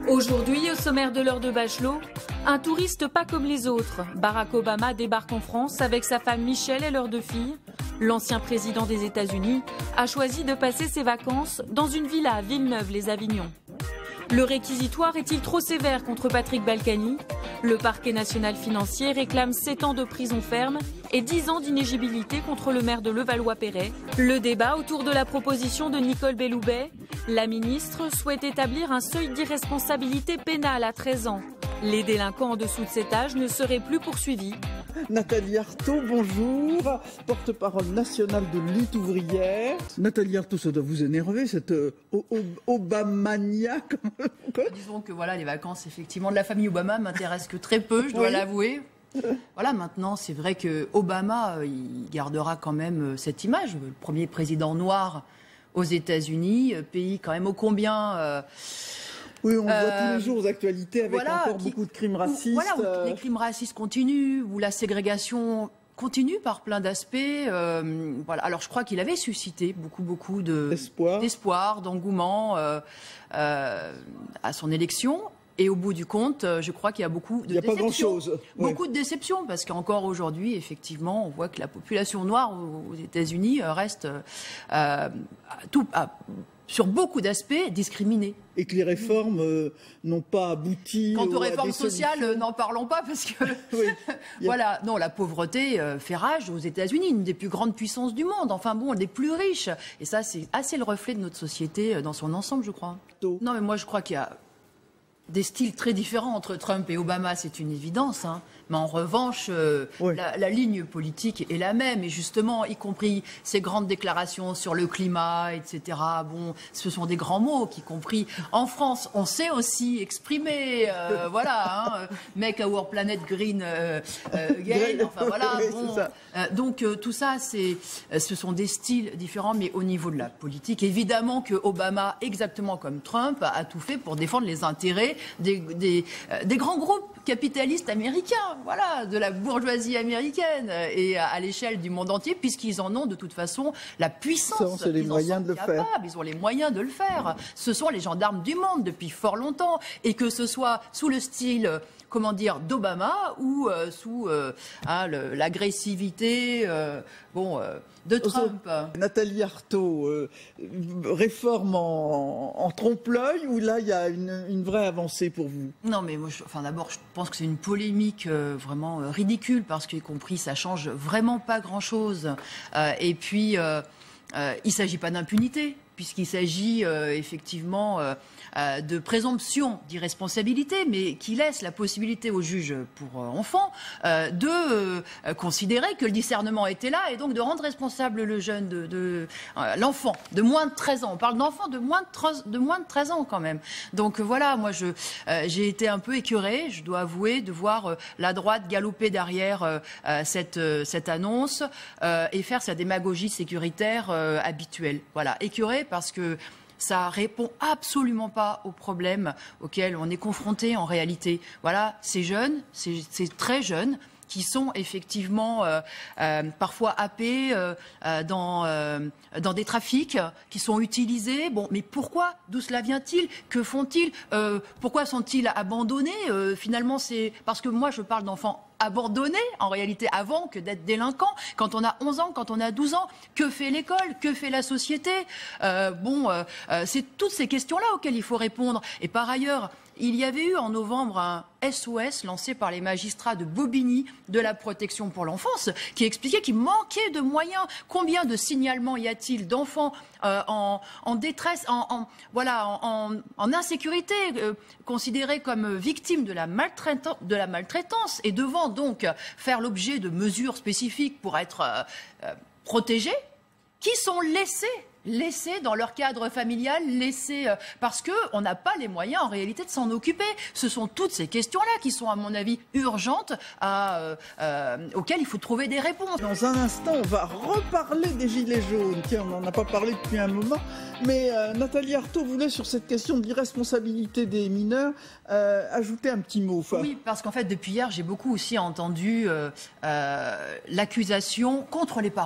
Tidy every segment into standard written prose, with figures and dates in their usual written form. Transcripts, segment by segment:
Aujourd'hui, au sommaire de l'heure de Bachelot, un touriste pas comme les autres. Barack Obama débarque en France avec sa femme Michelle et leurs 2 filles. L'ancien président des États-Unis a choisi de passer ses vacances dans une villa à Villeneuve-les-Avignon. Le réquisitoire est-il trop sévère contre Patrick Balkany? Le parquet national financier réclame 7 ans de prison ferme et 10 ans d'inéligibilité contre le maire de Levallois-Perret. Le débat autour de la proposition de Nicole Belloubet. La ministre souhaite établir un seuil d'irresponsabilité pénale à 13 ans. Les délinquants en dessous de cet âge ne seraient plus poursuivis. Nathalie Arthaud, bonjour, porte-parole nationale de lutte ouvrière. Nathalie Arthaud, ça doit vous énerver, cette Obamania. Disons que voilà, les vacances effectivement de la famille Obama m'intéressent que très peu, je dois l'avouer. Voilà, maintenant, c'est vrai que Obama, il gardera quand même cette image, le premier président noir aux États-Unis, pays quand même ô combien... Oui, on voit tous les jours aux actualités avec encore beaucoup de crimes racistes. Voilà, où les crimes racistes continuent, où la ségrégation continue par plein d'aspects. Voilà. Alors, je crois qu'il avait suscité beaucoup d'espoir, d'engouement à son élection. Et au bout du compte, je crois qu'il y a beaucoup de déceptions. Pas grand-chose. Beaucoup de déceptions, parce qu'encore aujourd'hui, effectivement, on voit que la population noire aux États-Unis reste sur beaucoup d'aspects discriminés. Et que les réformes n'ont pas abouti. Quant aux réformes sociales, n'en parlons pas, parce que voilà, non, la pauvreté fait rage aux États-Unis, une des plus grandes puissances du monde. Enfin bon, des plus riches. Et ça, c'est assez le reflet de notre société dans son ensemble, je crois. Non, mais moi, je crois qu'il y a des styles très différents entre Trump et Obama, c'est une évidence. Mais en revanche, la ligne politique est la même. Et justement, y compris ces grandes déclarations sur le climat, etc. Bon, ce sont des grands mots qui, compris en France, on sait aussi exprimer. Make our planet green again. Enfin voilà. Bon, donc tout ça, ce sont des styles différents, mais au niveau de la politique, évidemment que Obama, exactement comme Trump, a tout fait pour défendre les intérêts des grands groupes capitalistes américains, voilà, de la bourgeoisie américaine et à l'échelle du monde entier, puisqu'ils en ont de toute façon la puissance. Les moyens de le faire. Ils ont les moyens de le faire. Ce sont les gendarmes du monde depuis fort longtemps, et que ce soit sous le style, d'Obama ou sous l'agressivité, de Trump. Nathalie Arthaud, réforme en trompe-l'œil, ou là il y a une vraie avancée pour vous? Non, mais moi, d'abord, je pense que c'est une polémique vraiment ridicule, parce qu'y compris, ça change vraiment pas grand-chose. Et puis, il ne s'agit pas d'impunité, puisqu'il s'agit effectivement de présomption d'irresponsabilité, mais qui laisse la possibilité au juge pour enfants de considérer que le discernement était là, et donc de rendre responsable le jeune, l'enfant de moins de 13 ans. On parle d'enfants de moins de 13 ans quand même. Donc voilà, moi j'ai été un peu écœurée, je dois avouer, de voir la droite galoper derrière cette annonce et faire sa démagogie sécuritaire habituelle. Voilà, écœurée parce que ça répond absolument pas aux problèmes auxquels on est confronté en réalité. Voilà, ces jeunes, ces très jeunes, qui sont effectivement parfois happés dans des trafics, qui sont utilisés. Bon, mais pourquoi? D'où cela vient-il? Que font-ils? Pourquoi sont-ils abandonnés? Finalement, c'est parce que moi, je parle d'enfants abandonnés, en réalité, avant que d'être délinquants. Quand on a 11 ans, quand on a 12 ans, que fait l'école? Que fait la société? C'est toutes ces questions-là auxquelles il faut répondre. Et par ailleurs, il y avait eu en novembre un SOS lancé par les magistrats de Bobigny de la protection pour l'enfance, qui expliquait qu'il manquait de moyens. Combien de signalements y a-t-il d'enfants en détresse, en insécurité, considérés comme victimes de la maltraitance, et devant donc faire l'objet de mesures spécifiques pour être protégés, qui sont laissés dans leur cadre familial, parce qu'on n'a pas les moyens en réalité de s'en occuper. Ce sont toutes ces questions-là qui sont, à mon avis, urgentes, auxquelles il faut trouver des réponses. Dans un instant, on va reparler des Gilets jaunes. Tiens, on n'en a pas parlé depuis un moment. Mais Nathalie Arthaud voulait, sur cette question de l'irresponsabilité des mineurs, ajouter un petit mot. Oui, parce qu'en fait, depuis hier, j'ai beaucoup aussi entendu l'accusation contre les parents.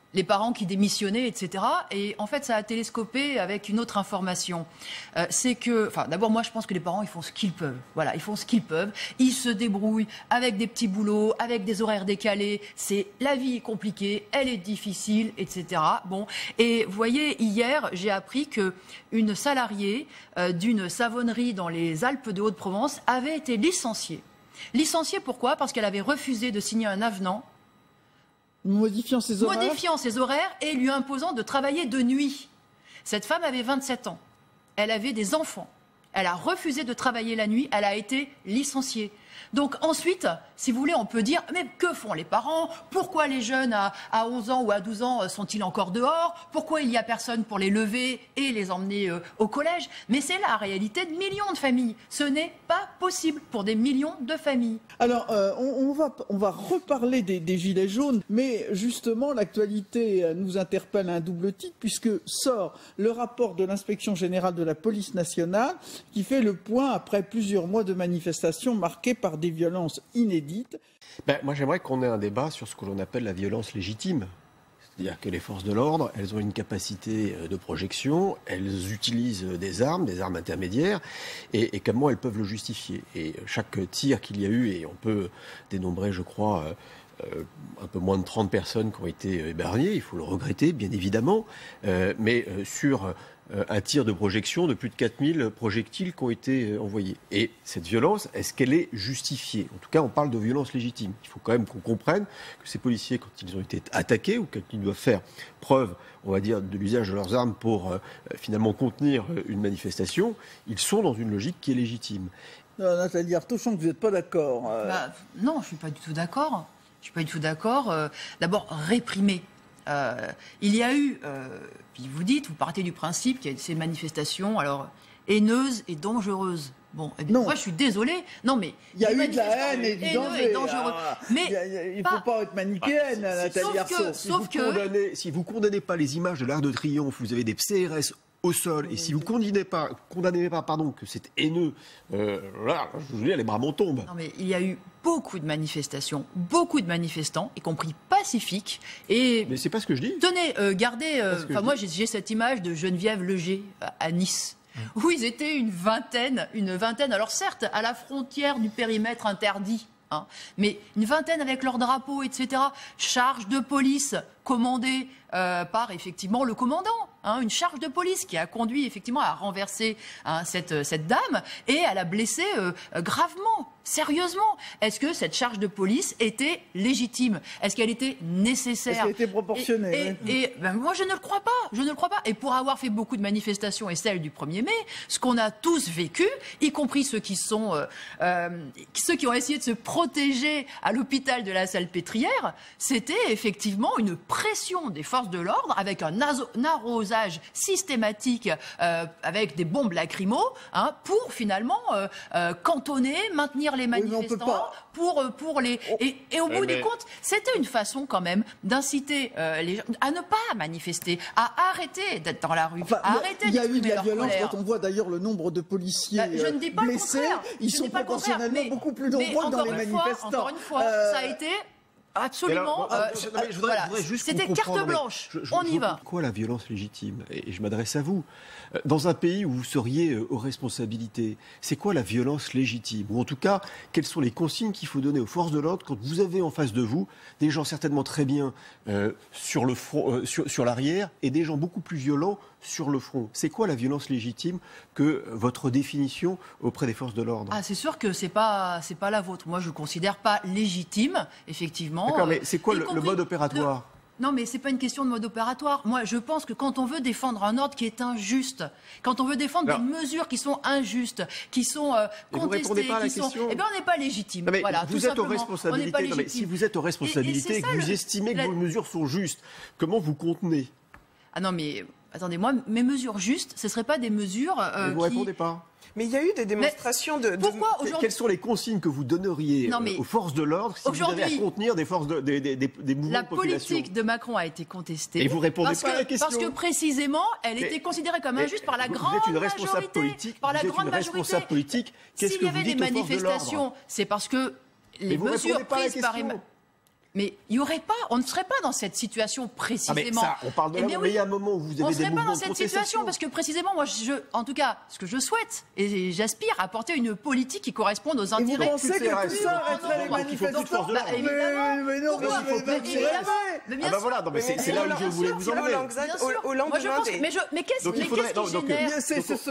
les parents qui démissionnaient, etc. Et en fait, ça a télescopé avec une autre information. C'est que, d'abord, moi, je pense que les parents, ils font ce qu'ils peuvent. Voilà, ils font ce qu'ils peuvent. Ils se débrouillent avec des petits boulots, avec des horaires décalés. La vie est compliquée, elle est difficile, etc. Bon. Et vous voyez, hier, j'ai appris qu'une salariée d'une savonnerie dans les Alpes de Haute-Provence avait été licenciée. Licenciée pourquoi ? Parce qu'elle avait refusé de signer un avenant modifiant ses horaires et lui imposant de travailler de nuit. Cette femme avait 27 ans. Elle avait des enfants. Elle a refusé de travailler la nuit. Elle a été licenciée. Donc ensuite, si vous voulez, on peut dire, mais que font les parents ? Pourquoi les jeunes à 11 ans ou à 12 ans sont-ils encore dehors ? Pourquoi il n'y a personne pour les lever et les emmener au collège ? Mais c'est la réalité de millions de familles. Ce n'est pas possible pour des millions de familles. Alors, on va reparler des Gilets jaunes, mais justement, l'actualité nous interpelle à un double titre, puisque sort le rapport de l'inspection générale de la police nationale, qui fait le point après plusieurs mois de manifestations marquées par des violences inédites. Moi, j'aimerais qu'on ait un débat sur ce que l'on appelle la violence légitime. C'est-à-dire que les forces de l'ordre, elles ont une capacité de projection, elles utilisent des armes intermédiaires, et comment elles peuvent le justifier. Et chaque tir qu'il y a eu, et on peut dénombrer, je crois, un peu moins de 30 personnes qui ont été épargnées, il faut le regretter, bien évidemment, mais sur un tir de projection de plus de 4000 projectiles qui ont été envoyés. Et cette violence, est-ce qu'elle est justifiée ? En tout cas, on parle de violence légitime. Il faut quand même qu'on comprenne que ces policiers, quand ils ont été attaqués ou quand ils doivent faire preuve, on va dire, de l'usage de leurs armes pour finalement contenir une manifestation, ils sont dans une logique qui est légitime. Nathalie Arthaud, je sens que vous n'êtes pas d'accord. Non, je ne suis pas du tout d'accord. D'abord, réprimer. Il y a eu, puis vous partez du principe qu'il y a ces manifestations, alors haineuses et dangereuses. Bon, moi je suis désolée. Non, mais il y a eu de la haine et du danger. Mais il ne faut pas être manichéenne, Nathalie Arthaud. Si vous condamnez pas les images de l'Arc de Triomphe, vous avez des CRS au sol, et si vous condamnez pas que c'est haineux, là, je veux dire, les bras m'en tombent. Non, mais il y a eu beaucoup de manifestations, beaucoup de manifestants, y compris pacifiques. Mais c'est pas ce que je dis. Tenez, gardez. Moi, j'ai cette image de Geneviève Leger à Nice, où ils étaient une vingtaine. Alors certes, à la frontière du périmètre interdit. Mais une vingtaine avec leur drapeau, etc. Charge de police commandée par effectivement le commandant. Une charge de police qui a conduit effectivement à renverser cette dame et à la blesser gravement, sérieusement. Est-ce que cette charge de police était légitime ? Est-ce qu'elle était nécessaire ? Est-ce qu'elle était proportionnée ? Moi, je ne le crois pas. Et pour avoir fait beaucoup de manifestations et celle du 1er mai, ce qu'on a tous vécu, y compris ceux qui ont essayé de se protéger à l'hôpital de la Salpêtrière, c'était effectivement une pression des forces de l'ordre avec un arrosage systématique avec des bombes lacrymo pour finalement cantonner, maintenir les manifestants, pour les... Et au bout du compte, c'était une façon quand même d'inciter les gens à ne pas manifester, à arrêter d'être dans la rue, à arrêter il y a eu de la violence colère. Quand on voit d'ailleurs le nombre de policiers je ne dis pas blessés, ils sont proportionnellement beaucoup plus nombreux que dans les manifestants. Encore une fois, ça a été... Absolument. Je voudrais juste c'était carte blanche. On y va. Quoi la violence légitime ? Et je m'adresse à vous. Dans un pays où vous seriez aux responsabilités, c'est quoi la violence légitime ? Ou en tout cas, quelles sont les consignes qu'il faut donner aux forces de l'ordre quand vous avez en face de vous des gens certainement très bien sur le front, sur l'arrière, et des gens beaucoup plus violents sur le front ? C'est quoi la violence légitime que votre définition auprès des forces de l'ordre ? C'est sûr que c'est pas la vôtre. Moi, je ne considère pas légitime, effectivement. D'accord, mais c'est quoi le mode opératoire ? Non, mais c'est pas une question de mode opératoire. Moi, je pense que quand on veut défendre un ordre qui est injuste, quand on veut défendre des mesures qui sont injustes, qui sont contestées, on n'est pas légitime. Non, mais voilà, vous êtes aux responsabilités. Non, mais si vous êtes aux responsabilités et que vous estimez que vos mesures sont justes, comment vous contenez ? Non, mais attendez, moi, mes mesures justes, ce ne seraient pas des mesures mais vous répondez pas. Mais il y a eu des démonstrations Pourquoi aujourd'hui... Quelles sont les consignes que vous donneriez aux forces de l'ordre si vous avez à contenir des forces des mouvements la de population ? politique de Macron a été contestée. Et vous répondez pas à la question. Parce que précisément, elle était considérée comme injuste par la grande majorité. Vous êtes une responsable politique. Par la vous êtes grande une responsable majorité. politique. Qu'est-ce que vous dites aux forces de l'ordre ? S'il y avait des manifestations, c'est parce que les mesures prises par... Mais il y aurait pas, on ne serait pas dans cette situation précisément. mais ça, on parle de là, mais il y a un moment où vous avez on des serait pas mouvements dans de cette situation parce que précisément, moi, en tout cas, ce que je souhaite et j'aspire à porter une politique qui corresponde aux intérêts. Et vous pensez que tout ça arrêterait les manifestants? Mais non, mais bien sûr. Voilà, c'est là où je voulais vous emmener. Moi, je pense mais qu'est-ce qui génère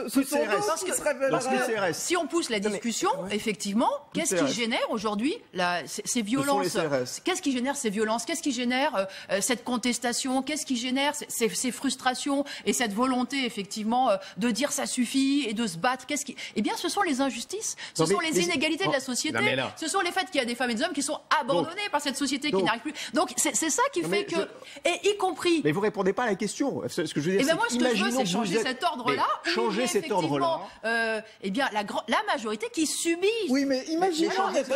si on pousse la discussion, effectivement, qu'est-ce qui génère aujourd'hui ces violences? Qu'est-ce qui génère ces violences? Qu'est-ce qui génère cette contestation? Qu'est-ce qui génère ces frustrations et cette volonté, effectivement, de dire ça suffit et de se battre? Eh bien, ce sont les injustices, ce sont les inégalités de la société, ce sont les faits qu'il y a des femmes et des hommes qui sont abandonnés par cette société qui n'arrive plus. Donc, c'est ça qui fait que, et y compris. Mais vous répondez pas à la question. Ce que je veux dire, moi, ce que je veux, c'est changer cet ordre-là. Changer cet ordre-là. Eh bien, la majorité qui subit. Oui, mais imaginons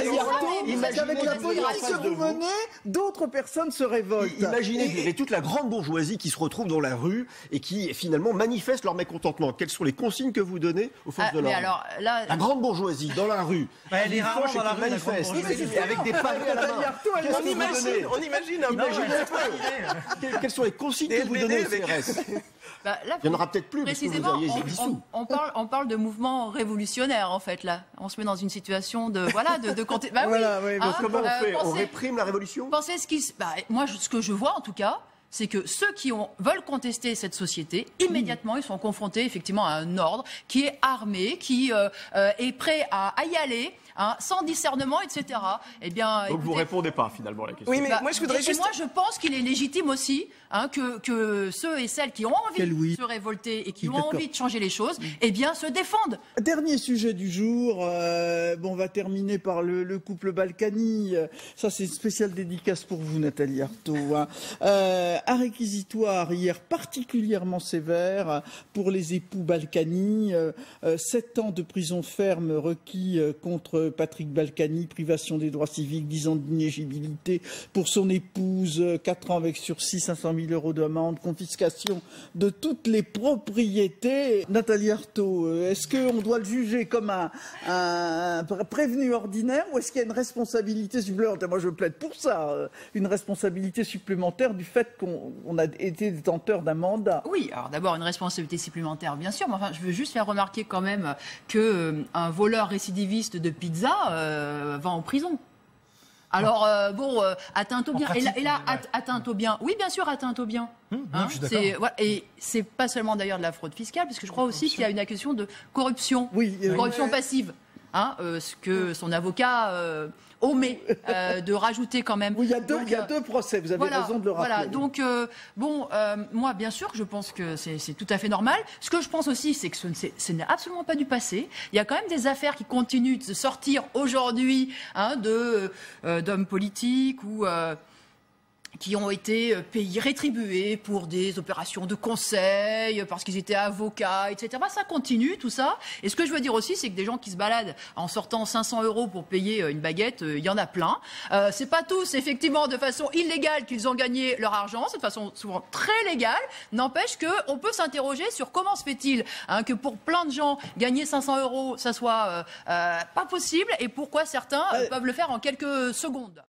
qu'avec la politique que vous menez, d'autres personnes se révoltent. Imaginez qu'il y avait toute la grande bourgeoisie qui se retrouve dans la rue et qui finalement manifeste leur mécontentement. Quelles sont les consignes que vous donnez aux forces de l'ordre? La grande bourgeoisie dans la rue, elle est rarement dans la rue, manifeste avec des pavés à la main. On imagine un peu. Quelles sont les consignes que vous donnez au CRS? Il n'y en aura peut-être plus parce que vous auriez dissous. On parle de mouvement révolutionnaire en fait là. On se met dans une situation de compter. Comment on fait? On réprime la révolution? Pensez moi, ce que je vois en tout cas, c'est que ceux qui veulent contester cette société, immédiatement, ils sont confrontés effectivement à un ordre qui est armé, qui est prêt à y aller. Sans discernement, etc. Eh bien, donc vous répondez pas finalement à la question. Oui, mais moi je voudrais juste. Moi, je pense qu'il est légitime aussi que ceux et celles qui ont envie de se révolter et qui ont envie de changer les choses, eh bien, se défendent. Dernier sujet du jour. On va terminer par le couple Balkany. Ça, c'est une spéciale dédicace pour vous, Nathalie Arthaud. Un réquisitoire hier particulièrement sévère pour les époux Balkany. 7 ans de prison ferme requis contre Patrick Balkany, privation des droits civiques, 10 ans d'inéligibilité pour son épouse, 4 ans avec sursis, 500 000 € d'amende, confiscation de toutes les propriétés. Nathalie Arthaud, est-ce qu'on doit le juger comme un prévenu ordinaire ou est-ce qu'il y a une responsabilité supplémentaire? Moi, je plaide pour ça, une responsabilité supplémentaire du fait qu'on a été détenteur d'un mandat. Oui, alors d'abord une responsabilité supplémentaire, bien sûr, mais enfin, je veux juste faire remarquer quand même qu'un voleur récidiviste de pizza va en prison. Alors, atteinte au bien. Et là, atteinte au bien. Oui, bien sûr, atteinte au bien. Je suis d'accord. Et c'est pas seulement d'ailleurs de la fraude fiscale, parce que je crois aussi qu'il y a une accusation de corruption. Corruption passive. Ce que son avocat omet de rajouter quand même. Oui, il y a deux procès, vous avez raison de le rappeler. Voilà, donc, moi, bien sûr, je pense que c'est tout à fait normal. Ce que je pense aussi, c'est que ce n'est absolument pas du passé. Il y a quand même des affaires qui continuent de sortir aujourd'hui d'hommes politiques ou qui ont été payés, rétribués pour des opérations de conseil, parce qu'ils étaient avocats, etc. Ça continue, tout ça. Et ce que je veux dire aussi, c'est que des gens qui se baladent en sortant 500 € pour payer une baguette, il y en a plein. C'est pas tous, effectivement, de façon illégale qu'ils ont gagné leur argent. C'est de façon souvent très légale. N'empêche qu'on peut s'interroger sur comment se fait-il que pour plein de gens, gagner 500 €, ça soit pas possible, et pourquoi certains peuvent le faire en quelques secondes.